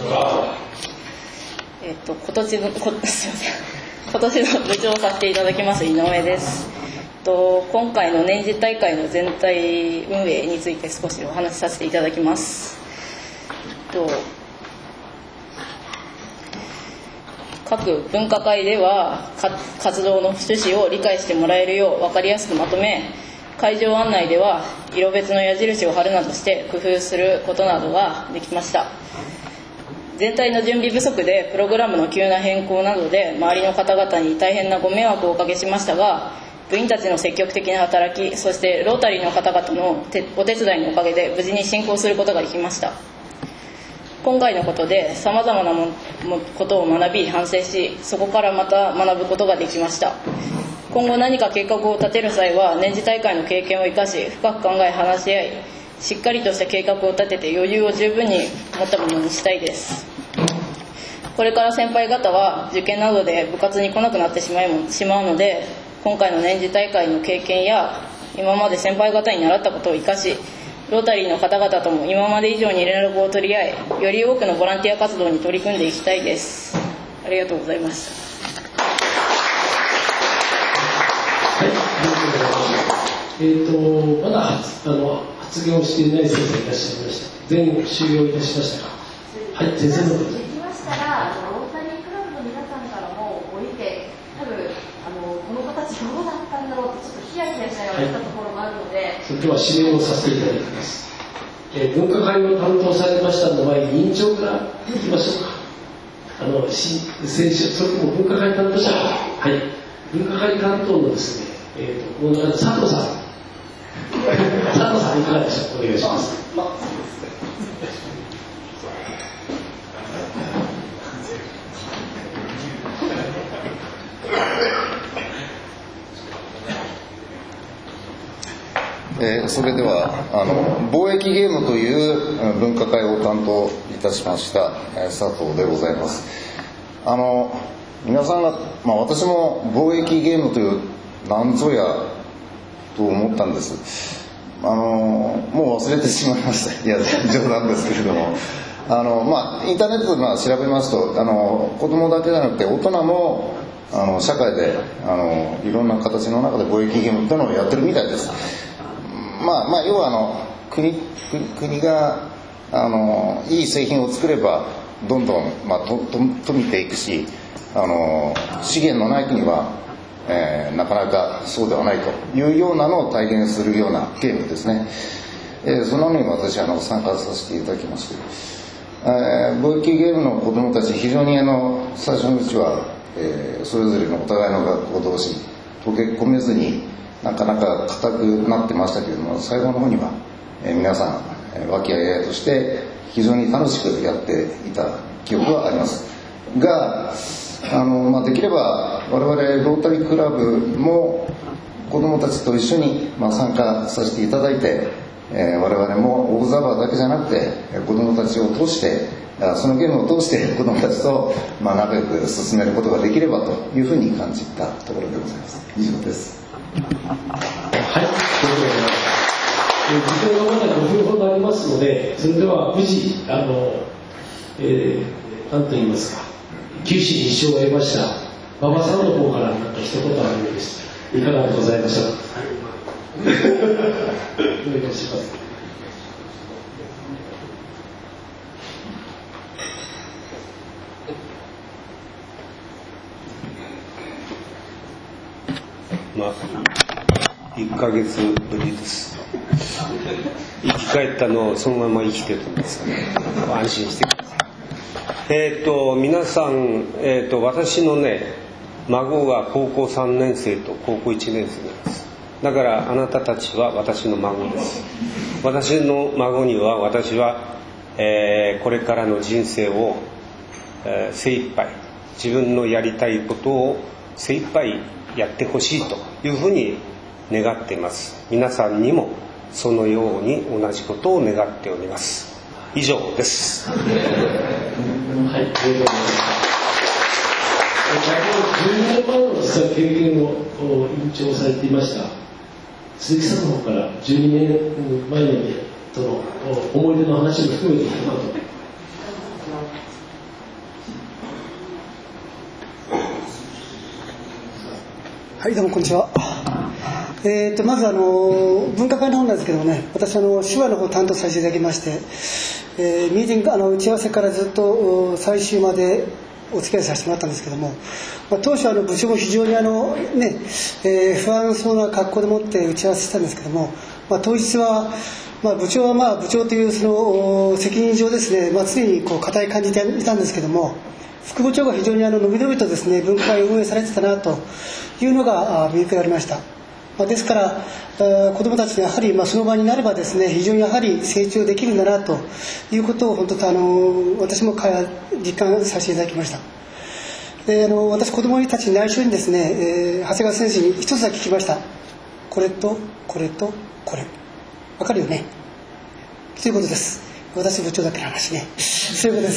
えっと、今年の、こすいません。今年の部長をさせていただきます井上です。えっと、今回の年次大会の全体運営について少しお話しさせていただきます。えっと、各分科会では活動の趣旨を理解してもらえるよう分かりやすくまとめ、会場案内では色別の矢印を貼るなどして工夫することなどができました。全体の準備不足でプログラムの急な変更などで周りの方々に大変なご迷惑をおかけしましたが、部員たちの積極的な働き、そしてロータリーの方々のお手伝いのおかげで無事に進行することができました。今回のことでさまざまなもことを学び反省し、そこからまた学ぶことができました。今後何か計画を立てる際は年次大会の経験を生かし、深く考え話し合い、しっかりとした計画を立てて余裕を十分に持ったものにしたいです。これから先輩方は受験などで部活に来なくなってしまいもしまうので、今回の年次大会の経験や今まで先輩方に習ったことを生かし、ロータリーの方々とも今まで以上に連絡を取り合い、より多くのボランティア活動に取り組んでいきたいです。ありがとうございました。 はい、ありがとうございます。えーと、まだあの発言をしていない先生いらっしゃいました。全員終了いたしましたか。はい、先生のこと。 できましたら、ロータリークラブの皆さんからもご意見、多分あのこの子たちどうだったんだろうってちょっとヒヤヒヤしながら言ったところもあるので、はい、 それでは指名をさせていただきます。えー、文化会を担当されましたのは委員長からいきましょうか。あの先週それとも文化会担当者、はい、文化会担当のですね、えー、とこの佐藤さん佐藤さんいかがでしょうか。お願いします。 えー、それではあの貿易ゲームという分科会を担当いたしました、えー、佐藤でございます。あの皆さんが、まあ、私も貿易ゲームというなんぞやと思ったんです。あのもう忘れてしまいました。いや冗談ですけれども、あの、まあ、インターネットでまあ調べますと、あの子供だけじゃなくて大人もあの社会であのいろんな形の中で貿易ゲームというのをやってるみたいです。まあまあ、要はあの 国, 国があのいい製品を作ればどんどん、まあ、とと富めていくし、あの資源のない国は、えー、なかなかそうではないというようなのを体現するようなゲームですね。えー、そののに私あの参加させていただきまして、えー、貿易ゲームの子どもたち非常にあの最初のうちは、えー、それぞれのお互いの学校同士溶け込めずになかなか硬くなってましたけれども、最後の方には、えー、皆さん、えー、和気あいあいとして非常に楽しくやっていた記憶はありますが、あの、まあ、できれば我々ロータリークラブも子どもたちと一緒に、まあ、参加させていただいて、えー、我々もオブザーバーだけじゃなくて子どもたちを通してそのゲームを通して子どもたちと、まあ、仲良く進めることができればというふうに感じたところでございます。以上です。 はい、ということで、えー、時間がまだごふんほどありますので、それでは無事あの、えー、何と言いますか、九死に一生を得ました馬場さんの方から何か一言あるようです。いかがでございましょうか。お願いします。 まあ、いっかげつぶりです。生き返ったのをそのまま生きてるんですかね。安心してください。えっ、ー、と皆さん、えっ、ー、と私のね孫が高校さんねん生と高校いちねん生なんです。だからあなたたちは私の孫です。 私の孫には私は、えー、これからの人生を、えー、精一杯自分のやりたいことを精一杯やってほしいというふうに願っています。皆さんにもそのように同じことを願っております。以上です。 はい、ありがとうございます。じゅうねんまえの実は経験を延長されていました鈴木さんの方からじゅうにねんまえとの思い出の話も含めて聞くかと。 はい、どうもこんにちは。えー、とまずあの分科会の方なんですけどもね、私あの手話の方を担当させていただきまして、えー、ミーティングあの打ち合わせからずっと最終までお付き合いさせてもらったんですけども、まあ、当初あの部長も非常にあの、ねえー、不安そうな格好でもって打ち合わせしたんですけども、まあ、当日は、まあ、部長はまあ部長というその責任上ですね、まあ、常にこう固い感じでいたんですけども、副部長が非常にあの伸び伸びとですね分科会を運営されてたなというのが見受けられました。まあ、ですから子どもたちがやはりまあその場になればですね非常にやはり成長できるんだなということを本当あの私も実感させていただきました。であの私子どもたちに内緒にですね、えー、長谷川先生に一つだけ聞きました。これとこれとこれわかるよねということです。私部長だけの話ね。そういうことです。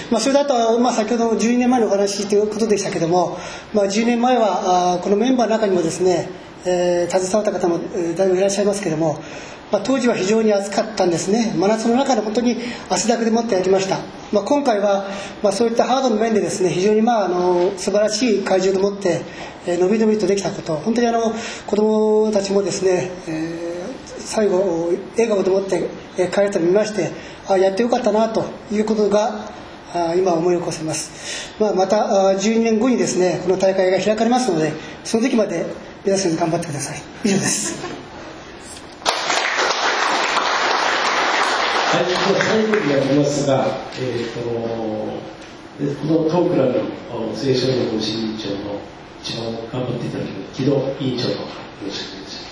まあ、それだと、まあ、先ほどじゅうにねんまえのお話ということでしたけども、まあ、じゅうねんまえはあこのメンバーの中にもですね、えー、携わった方も、えー、だいぶいらっしゃいますけども、まあ、当時は非常に暑かったんですね。真夏の中で本当に汗だくでもってやりました。まあ、今回は、まあ、そういったハードの面でですね非常に、まあ、あの素晴らしい会場でもって、えー、伸び伸びとできたこと、本当にあの子どもたちもですね、えー、最後笑顔でもって帰ったのを見まして、あやってよかったなということがあ今思い起こせます。まあ、またじゅうにねんごにですねこの大会が開かれますので、その時まで皆さん頑張ってください。以上です。 はい、では最後になりますが、えー、とこのトークラブの青少年保護審議長の一番頑張っていただける木戸委員長の方よろしくお願いします。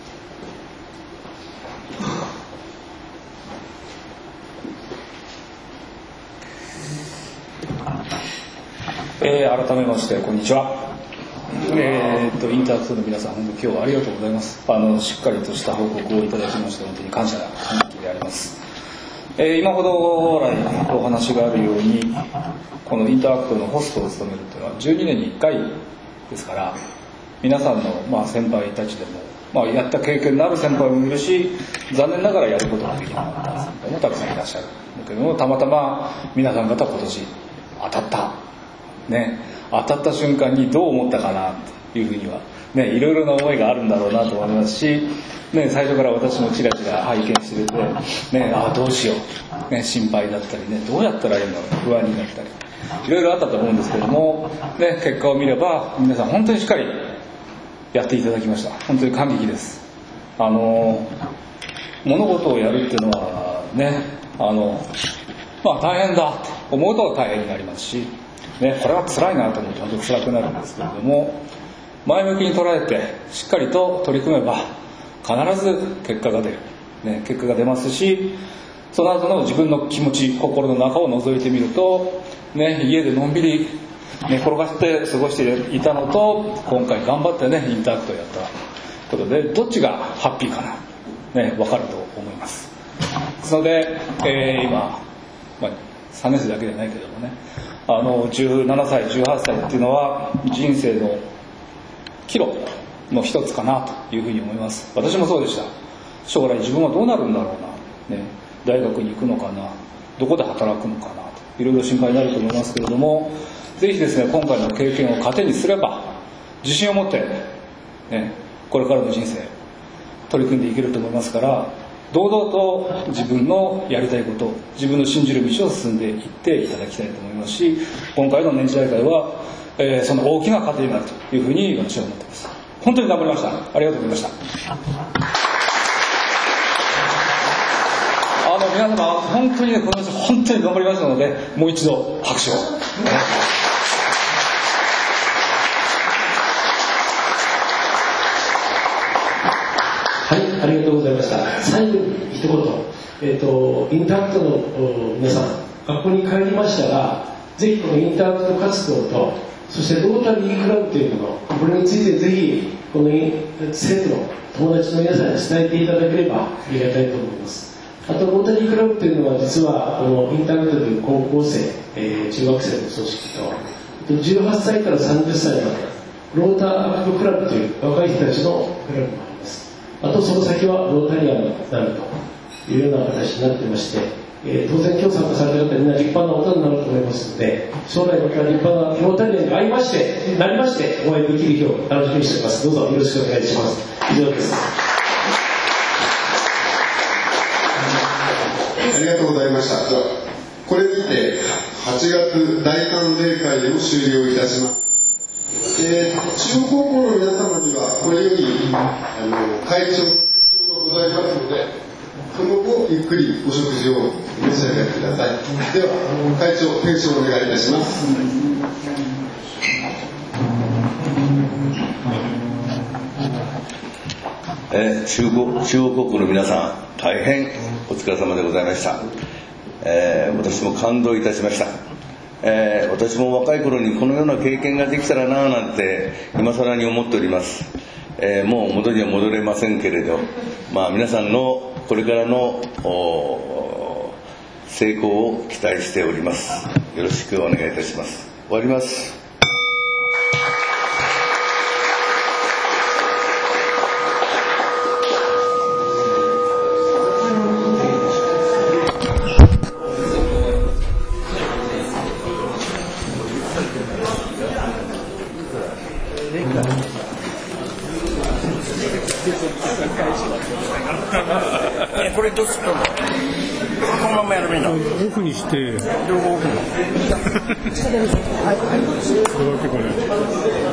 えー、改めましてこんにちは。えー、とインターアクトの皆さん本当に今日はありがとうございます。あのしっかりとした報告をいただきまして本当に感謝な感激であります。えー、今ほど来お話があるようにこのインターアクトのホストを務めるというのはじゅうにねんにいっかいですから、皆さんの、まあ、先輩たちでも、まあ、やった経験のある先輩もいるし、残念ながらやることができなかった先輩もたくさんいらっしゃるだけども、たまたま皆さん方今年当たったね、当たった瞬間にどう思ったかなというふうには、ね、いろいろな思いがあるんだろうなと思いますし、ね、最初から私もちらちら拝見してて、ね、ああどうしよう、ね、心配だったりね、どうやったらいいんだろう、不安になったりいろいろあったと思うんですけども、ね、結果を見れば皆さん本当にしっかりやっていただきました。本当に感激です。あの物事をやるっていうのはね、あの、まあ、大変だと思うと大変になりますし、ね、これは辛いなと思うと本当に辛くなるんですけれども、前向きに捉えてしっかりと取り組めば必ず結果が出る、ね、結果が出ますし、その後の自分の気持ち、心の中を覗いてみると、ね、家でのんびり寝転がって過ごしていたのと、今回頑張ってねインターアクトをやったことでどっちがハッピーかな、ね、分かると思います。ですので、えー、今、まあ、さんねん生だけじゃないけどもね、あのじゅうななさいじゅうはっさいっていうのは人生の岐路の一つかなというふうに思います。私もそうでした。将来自分はどうなるんだろうな、ね、大学に行くのかな、どこで働くのかなといろいろ心配になると思いますけれども、ぜひですね今回の経験を糧にすれば自信を持って、ね、これからの人生取り組んでいけると思いますから、堂々と自分のやりたいこと、自分の信じる道を進んでいっていただきたいと思いますし、今回の年次大会は、えー、その大きな糧になるというふうに私は思っています。本当に頑張りました。ありがとうございました。あの皆様本当にね、この人本当に頑張りましたので、もう一度拍手を。 ははい、ありがとうございました。最後に一言、えーと、インタークトの皆さん、学校に帰りましたら、ぜひこのインタークト活動と、そしてロータリークラブというもの、これについてぜひ、この生徒の友達の皆さんに伝えていただければありがたいと思います。あと、ロータリークラブというのは、実はこのインタークトという高校生、えー、中学生の組織と、じゅうはっさいからさんじゅっさいまで、ローターアクトクラブという若い人たちのクラブもあります。あとその先はロータリアンになるというような形になってまして、えー、当然今日参加された方みんな立派な大人になると思いますので、将来また立派なロータリアンに会いましてなりましてお会いできる日を楽しみにしております。どうぞよろしくお願いします。以上です。 ありがとうございました。これにてはちがつ大歓迎会を終了いたします。えー、中央高校の皆様にはこれよりあの会長の提唱がございますので、その後ゆっくりお食事を召し上がりください。では会長提唱お願いいたします。 えー、中央中央高校の皆さん、大変お疲れ様でございました。えー、私も感動いたしました。えー、私も若い頃にこのような経験ができたらななんて今更に思っております。えー、もう元には戻れませんけれど、まあ、皆さんのこれからの成功を期待しております。よろしくお願いいたします。終わります。 これどうするの？このままやるべきなの？ オフにして。 両方オフに。 これだけこれ。